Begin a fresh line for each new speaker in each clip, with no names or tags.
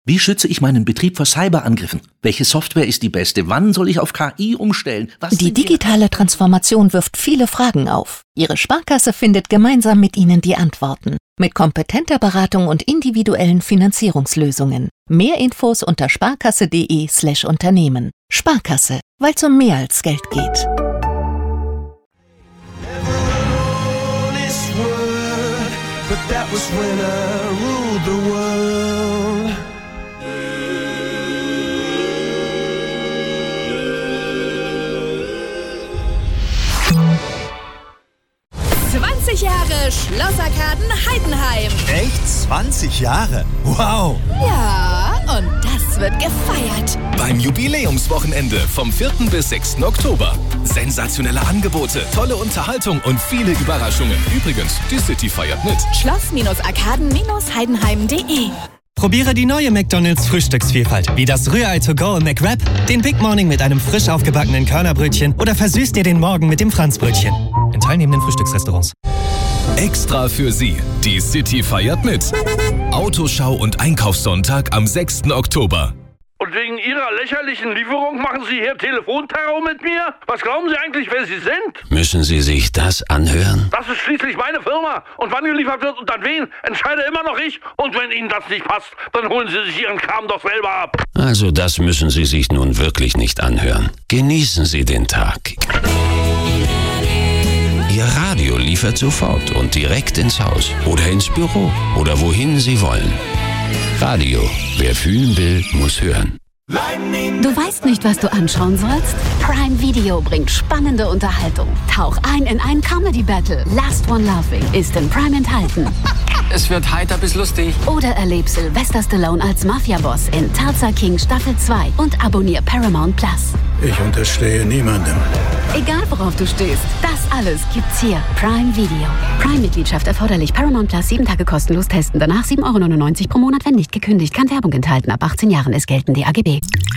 Wie schütze ich meinen Betrieb vor Cyberangriffen? Welche Software ist die beste? Wann soll ich auf KI umstellen?
Die digitale Transformation wirft viele Fragen auf. Ihre Sparkasse findet gemeinsam mit Ihnen die Antworten. Mit kompetenter Beratung und individuellen Finanzierungslösungen. Mehr Infos unter sparkasse.de/Unternehmen. Sparkasse, weil es um mehr als Geld geht.
Jahre Schlossarkaden Heidenheim.
Echt? 20 Jahre? Wow!
Ja, und das wird gefeiert.
Beim Jubiläumswochenende vom 4. bis 6. Oktober. Sensationelle Angebote, tolle Unterhaltung und viele Überraschungen. Übrigens, die City feiert mit.
Schloss-Arkaden-Heidenheim.de.
Probiere die neue McDonald's Frühstücksvielfalt, wie das Rührei to go im McWrap, den Big Morning mit einem frisch aufgebackenen Körnerbrötchen oder versüßt dir den Morgen mit dem Franzbrötchen. In teilnehmenden Frühstücksrestaurants.
Extra für Sie. Die City feiert mit. Autoschau und Einkaufssonntag am 6. Oktober.
Und wegen Ihrer lächerlichen Lieferung machen Sie hier Telefonterror mit mir? Was glauben Sie eigentlich, wer Sie sind?
Müssen Sie sich das anhören?
Das ist schließlich meine Firma. Und wann geliefert wird und an wen, entscheide immer noch ich. Und wenn Ihnen das nicht passt, dann holen Sie sich Ihren Kram doch selber ab.
Also das müssen Sie sich nun wirklich nicht anhören. Genießen Sie den Tag. Ihr Radio liefert sofort und direkt ins Haus oder ins Büro oder wohin Sie wollen. Radio. Wer fühlen will, muss hören.
Du weißt nicht, was du anschauen sollst? Prime Video bringt spannende Unterhaltung. Tauch ein in ein Comedy-Battle. Last One Laughing ist in Prime enthalten.
Es wird heiter bis lustig.
Oder erleb Sylvester Stallone als Mafia-Boss in Tulsa King Staffel 2 und abonnier Paramount Plus.
Ich unterstehe niemandem.
Egal worauf du stehst, das alles gibt's hier. Prime Video. Prime-Mitgliedschaft erforderlich. Paramount Plus 7 Tage kostenlos testen. Danach 7,99 € pro Monat, wenn nicht gekündigt. Kann Werbung enthalten. Ab 18 Jahren ist gelten die AGB.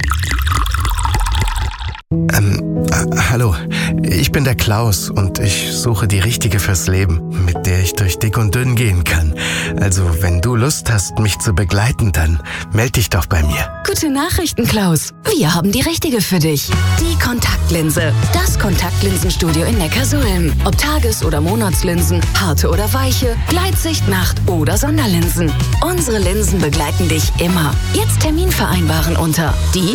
Hallo, ich bin der Klaus und ich suche die Richtige fürs Leben, mit der ich durch dick und dünn gehen kann. Also, wenn du Lust hast, mich zu begleiten, dann melde dich doch bei mir.
Gute Nachrichten, Klaus. Wir haben die Richtige für dich. Die Kontaktlinse. Das Kontaktlinsenstudio in Neckarsulm. Ob Tages- oder Monatslinsen, harte oder weiche, Gleitsicht, Nacht- oder Sonderlinsen. Unsere Linsen begleiten dich immer. Jetzt Termin vereinbaren unter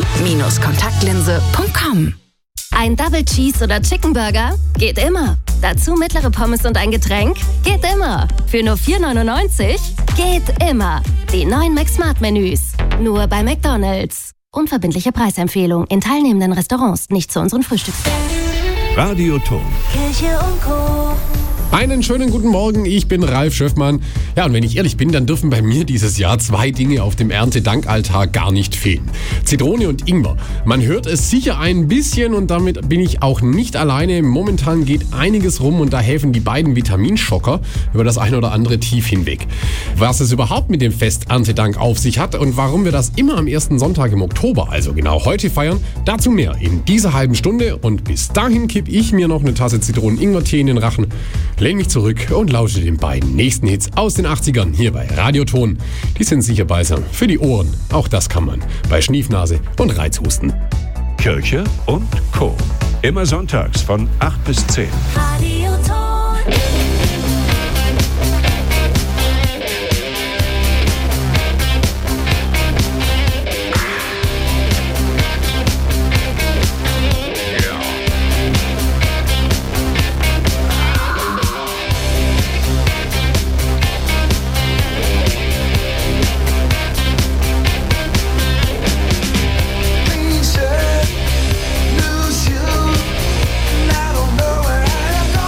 die-kontaktlinse.com.
Ein Double Cheese oder Chicken Burger? Geht immer. Dazu mittlere Pommes und ein Getränk? Geht immer. Für nur 4,99 € geht immer. Die neuen McSmart-Menüs. Nur bei McDonald's. Unverbindliche Preisempfehlung in teilnehmenden Restaurants, nicht zu unseren Frühstückszeiten.
Radioton.
Kirche und Co.
Einen schönen guten Morgen, ich bin Ralf Schöffmann. Ja, und wenn ich ehrlich bin, dann dürfen bei mir dieses Jahr 2 Dinge auf dem Erntedankaltar gar nicht fehlen. Zitrone und Ingwer. Man hört es sicher ein bisschen und damit bin ich auch nicht alleine. Momentan geht einiges rum und da helfen die beiden Vitaminschocker über das ein oder andere Tief hinweg. Was es überhaupt mit dem Fest Erntedank auf sich hat und warum wir das immer am ersten Sonntag im Oktober, also genau heute feiern, dazu mehr in dieser halben Stunde. Und bis dahin kipp ich mir noch eine Tasse Zitronen-Ingwer-Tee in den Rachen, lehn mich zurück und lausche den beiden nächsten Hits aus den 80ern hier bei Radioton. Die sind sicher balsam für die Ohren. Auch das kann man bei Schniefnase und Reizhusten. Kirche und Co. Immer sonntags von 8 bis 10.
Radioton. Lose you, and I don't know where I'm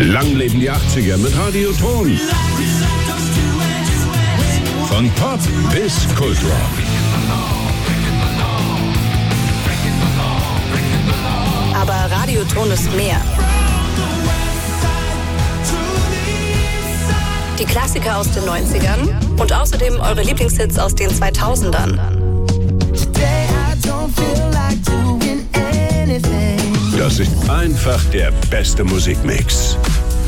Lang leben die 80er mit Radio Ton. Von Pop bis Kultrock.
Aber Radioton ist mehr. Die Klassiker aus den 90ern und außerdem eure Lieblingshits aus den 2000ern.
Das ist einfach der beste Musikmix.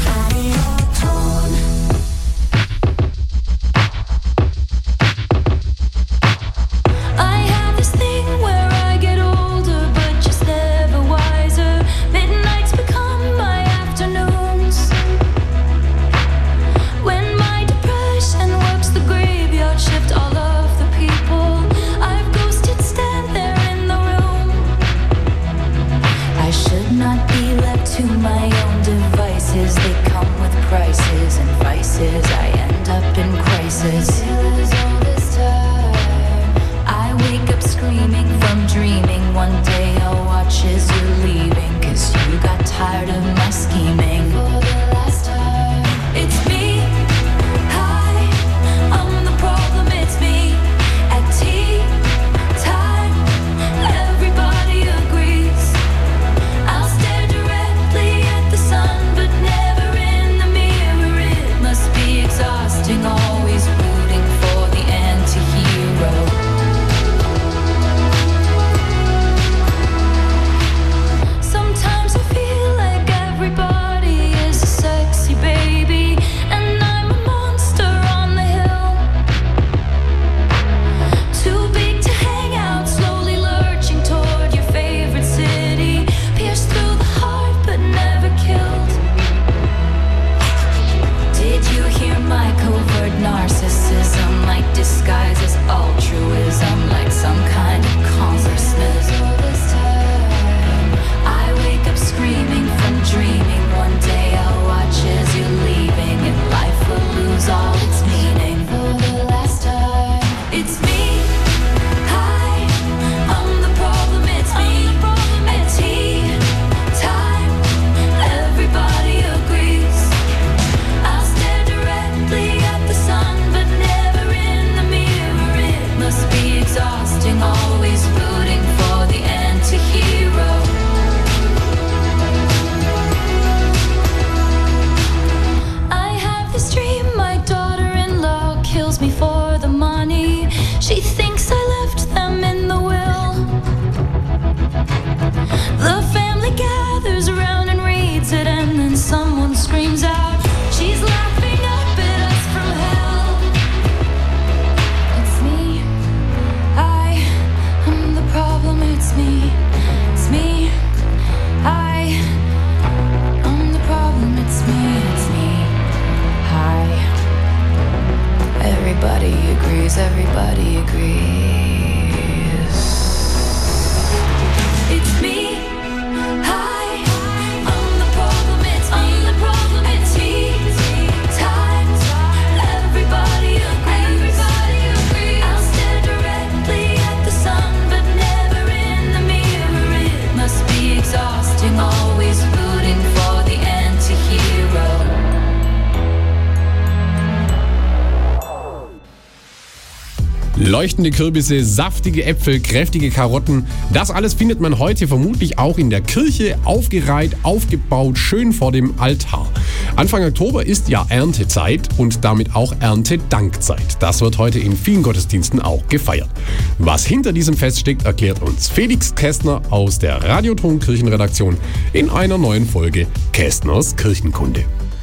Leuchtende Kürbisse, saftige Äpfel, kräftige Karotten. Das alles findet man heute vermutlich auch in der Kirche, aufgereiht, aufgebaut, schön vor dem Altar. Anfang Oktober ist ja Erntezeit und damit auch Erntedankzeit. Das wird heute in vielen Gottesdiensten auch gefeiert. Was hinter diesem Fest steckt, erklärt uns Felix Kästner aus der Radioton Kirchenredaktion in einer neuen Folge Kästners Kirchenkunde.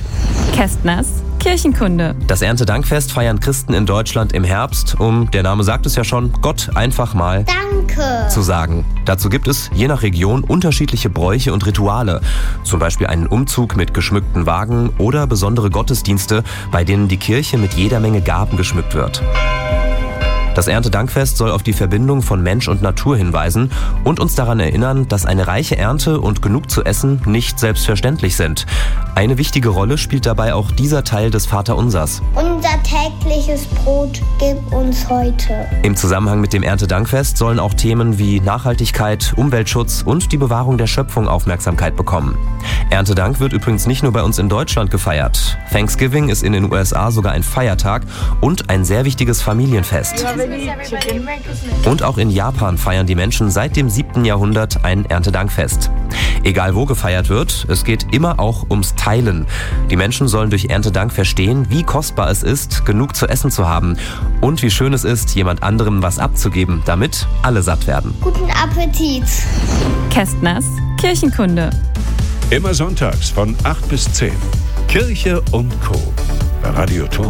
Kästners Kirchenkunde.
Das Erntedankfest feiern Christen in Deutschland im Herbst, um, der Name sagt es ja schon, Gott einfach mal Danke zu sagen. Dazu gibt es je nach Region unterschiedliche Bräuche und Rituale. Zum Beispiel einen Umzug mit geschmückten Wagen oder besondere Gottesdienste, bei denen die Kirche mit jeder Menge Gaben geschmückt wird. Das Erntedankfest soll auf die Verbindung von Mensch und Natur hinweisen und uns daran erinnern, dass eine reiche Ernte und genug zu essen nicht selbstverständlich sind. Eine wichtige Rolle spielt dabei auch dieser Teil des Vaterunsers.
Unser tägliches Brot gib uns heute.
Im Zusammenhang mit dem Erntedankfest sollen auch Themen wie Nachhaltigkeit, Umweltschutz und die Bewahrung der Schöpfung Aufmerksamkeit bekommen. Erntedank wird übrigens nicht nur bei uns in Deutschland gefeiert. Thanksgiving ist in den USA sogar ein Feiertag und ein sehr wichtiges Familienfest. Und auch in Japan feiern die Menschen seit dem 7. Jahrhundert ein Erntedankfest. Egal wo gefeiert wird, es geht immer auch ums Teilen. Die Menschen sollen durch Erntedank verstehen, wie kostbar es ist, genug zu essen zu haben und wie schön es ist, jemand anderem was abzugeben, damit alle satt werden.
Guten Appetit.
Kästners Kirchenkunde.
Immer sonntags von 8 bis 10. Kirche und Co. bei Radio Ton.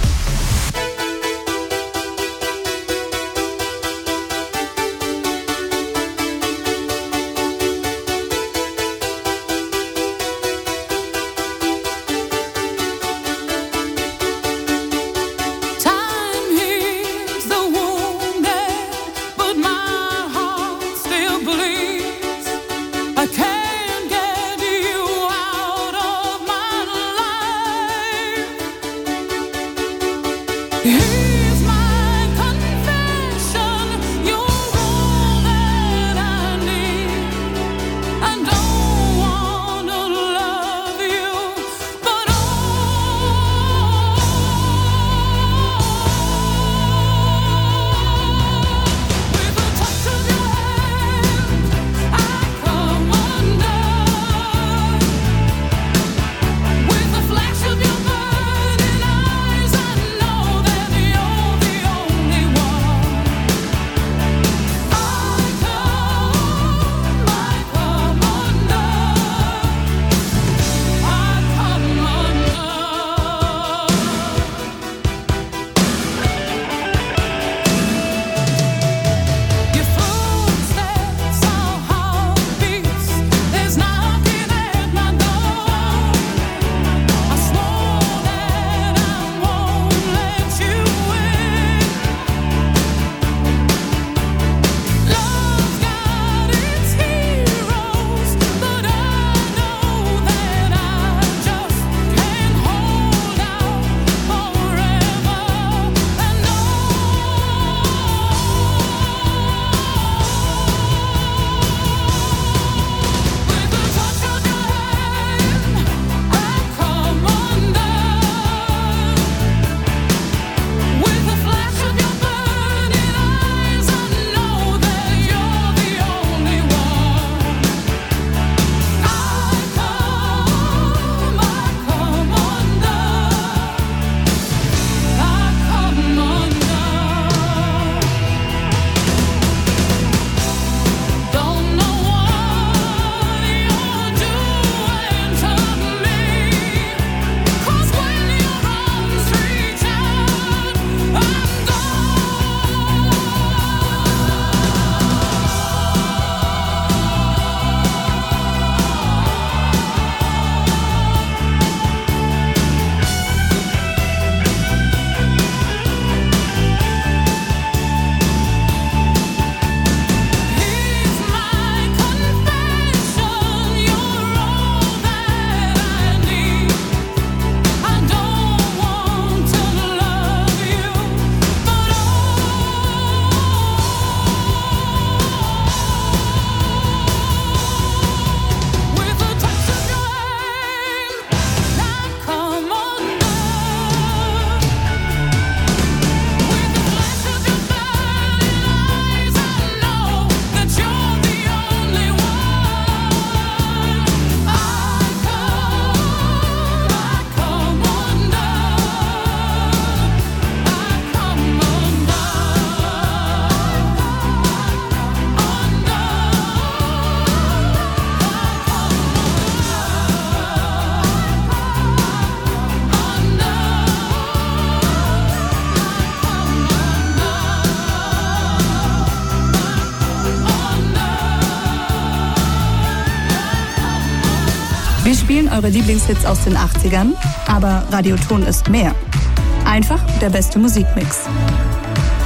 Wir spielen eure Lieblingshits aus den 80ern, aber Radio Ton ist mehr. Einfach der beste Musikmix.
Radio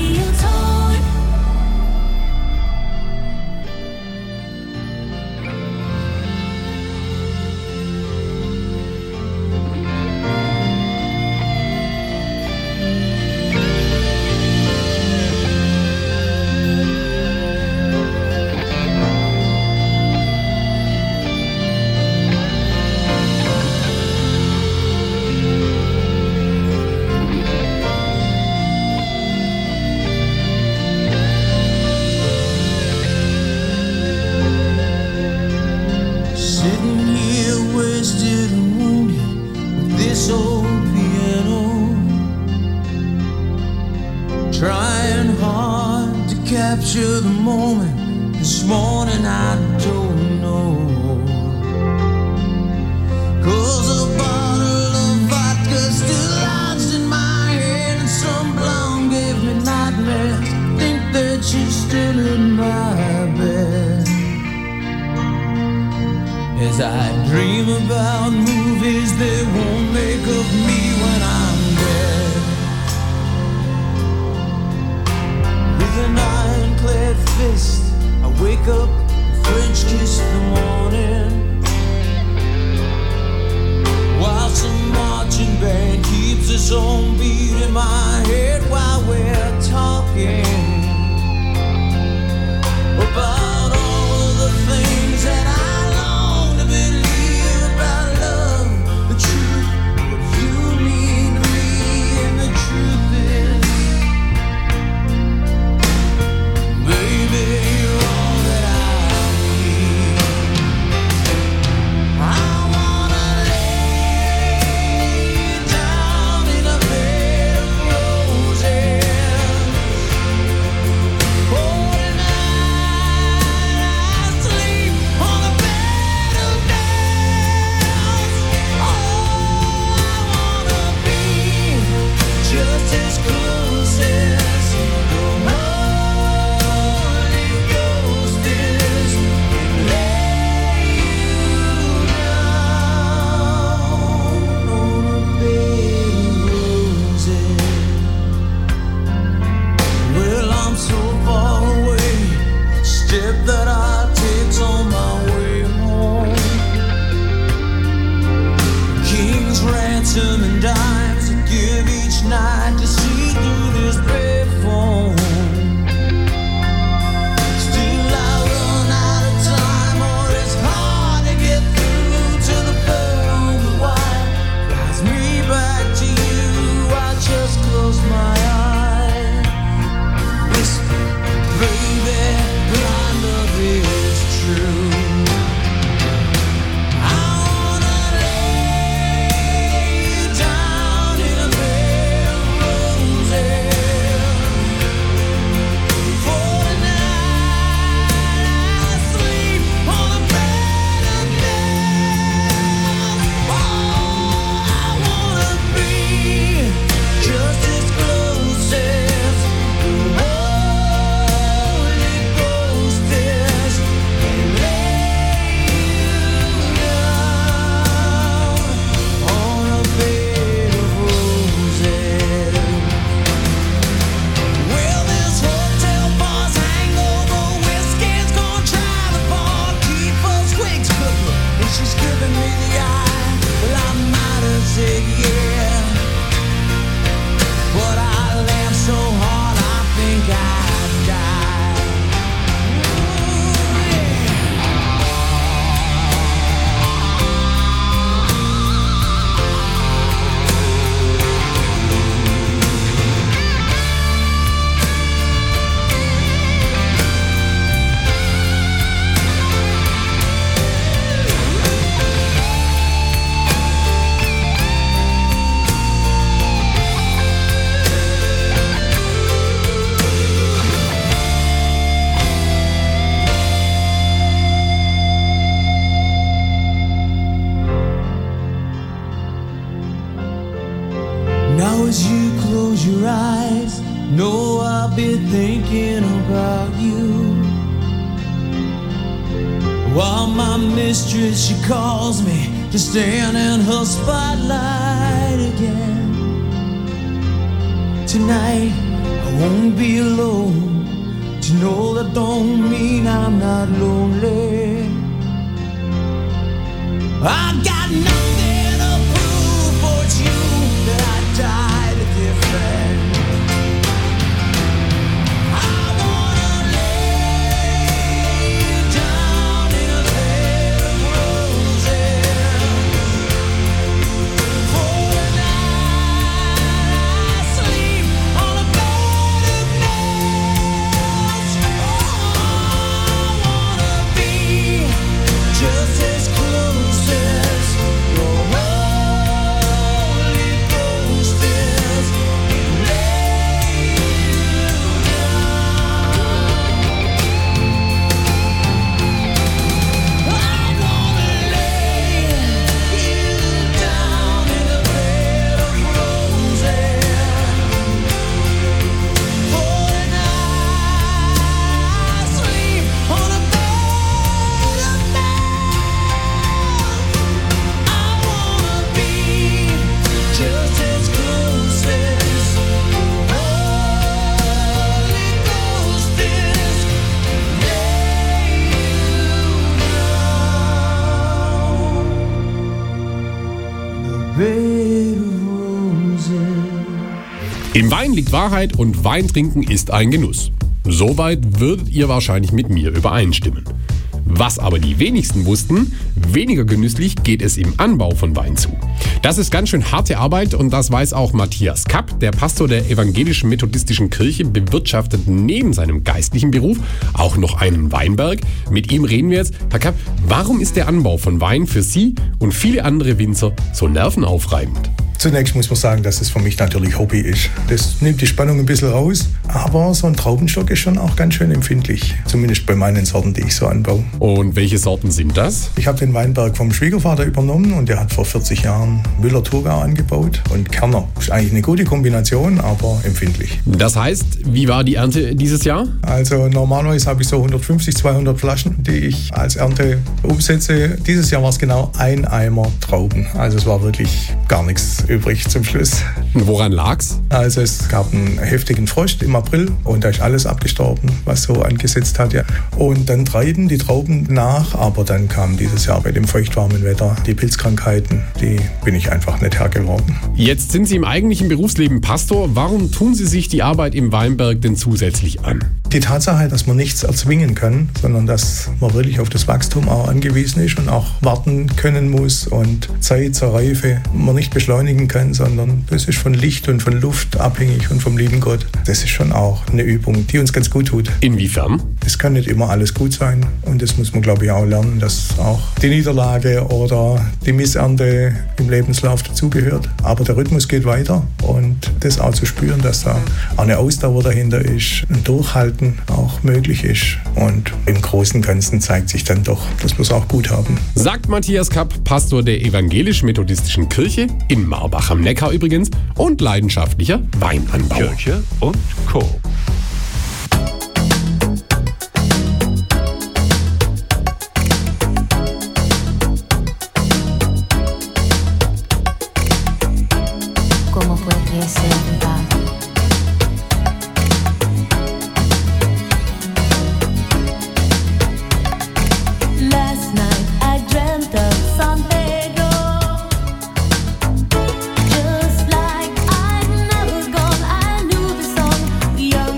Radioton.
Sitting here wasted and wounded with this old piano, trying hard to capture the moment. This morning I don't know, 'cause a bottle of vodka still lodged in my head, and some blonde gave me nightmares. Think that she's still in my bed as I dream about movies they won't make of me when I'm dead. With an ironclad fist, I wake up, French kiss the morning, while some marching band keeps its own beat in my head while we're talking about all of the things that I long to believe about love, the truth, what you mean to me, and the truth is, baby, you're all that I need. I wanna lay you down in a bed of roses. Oh, just as close as the Holy Ghost is, lay you down on a bed of roses. Well, I'm so far away, step that I take on my way home. King's ransom and dimes I give each night to see through this brave phone. Still I run out of time, or it's hard to get through to the pearl of wine. Drives me back to you, I just close my eyes, whisper, baby, my love is true. I wanna lay you down in a bed of roses. For tonight I sleep on a bed of nails. Oh, I wanna be just as close as the Holy Ghost is, and lay you down on a bed of roses. Well, this hotel bar's hangover whiskey's gonna try the bar, keep us quick cooking, and she's giving me the eye. Well, I might have said yeah, but I laughed so hard I think I'd die. Ooh, yeah. Now as you close your eyes, know I'll be thinking about you, while my mistress, she calls me to stand in her spotlight again. Tonight I won't be alone. To know that don't mean I'm not lonely. I got nothing to prove, for it's you that I died a dear friend. I wanna lay you down in a bed of roses. For the night I sleep on a bed of nails. Oh, I wanna be just as close as your Holy Ghost is. Lay you down. I wanna lay you down in a bed of roses. For the night I sleep on a bed of nails. I wanna be just as close as Holy Ghost is. Lay you down. The bed of roses.
Im Wein liegt Wahrheit und Wein trinken ist ein Genuss. Soweit würdet ihr wahrscheinlich mit mir übereinstimmen. Was aber die wenigsten wussten, weniger genüsslich geht es im Anbau von Wein zu. Das ist ganz schön harte Arbeit und das weiß auch Matthias Kapp, der Pastor der evangelischen methodistischen Kirche, bewirtschaftet neben seinem geistlichen Beruf auch noch einen Weinberg. Mit ihm reden wir jetzt. Herr Kapp, warum ist der Anbau von Wein für Sie und viele andere Winzer so nervenaufreibend?
Zunächst muss man sagen, dass es für mich natürlich Hobby ist. Das nimmt die Spannung ein bisschen raus, aber so ein Traubenstock ist schon auch ganz schön empfindlich. Zumindest bei meinen Sorten, die ich so anbaue.
Und welche Sorten sind das?
Ich habe den Weinberg vom Schwiegervater übernommen und der hat vor 40 Jahren Müller-Thurgau angebaut und Kerner. Ist eigentlich eine gute Kombination, aber empfindlich.
Das heißt, wie war die Ernte dieses Jahr?
Also normalerweise habe ich so 150, 200 Flaschen, die ich als Ernte umsetze. Dieses Jahr war es genau ein Eimer Trauben. Also es war wirklich gar nichts übrig zum Schluss.
Woran lag's?
Also es gab einen heftigen Frost im April und da ist alles abgestorben, was so angesetzt hat. Ja. Und dann treiben die Trauben nach, aber dann kam dieses Jahr bei dem feuchtwarmen Wetter die Pilzkrankheiten, die bin ich einfach nicht Herr geworden.
Jetzt sind Sie im eigentlichen Berufsleben Pastor. Warum tun Sie sich die Arbeit im Weinberg denn zusätzlich an?
Die Tatsache, dass man nichts erzwingen kann, sondern dass man wirklich auf das Wachstum auch angewiesen ist und auch warten können muss und Zeit zur Reife man nicht beschleunigen kann, sondern das ist von Licht und von Luft abhängig und vom lieben Gott. Das ist schon auch eine Übung, die uns ganz gut tut.
Inwiefern?
Es kann nicht immer alles gut sein und das muss man, glaube ich, auch lernen, dass auch die Niederlage oder die Missernte im Lebenslauf dazugehört. Aber der Rhythmus geht weiter und das auch zu spüren, dass da auch eine Ausdauer dahinter ist, ein Durchhalten auch möglich ist. Und im Großen und Ganzen zeigt sich dann doch, dass wir es auch gut haben.
Sagt Matthias Kapp, Pastor der evangelisch-methodistischen Kirche in Marbach am Neckar übrigens und leidenschaftlicher Weinanbauer.
Kirche und Co.
¿Cómo fue que se va? Last night I dreamt of San Pedro, just like I'd never gone. I knew the song, you're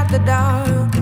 the dark.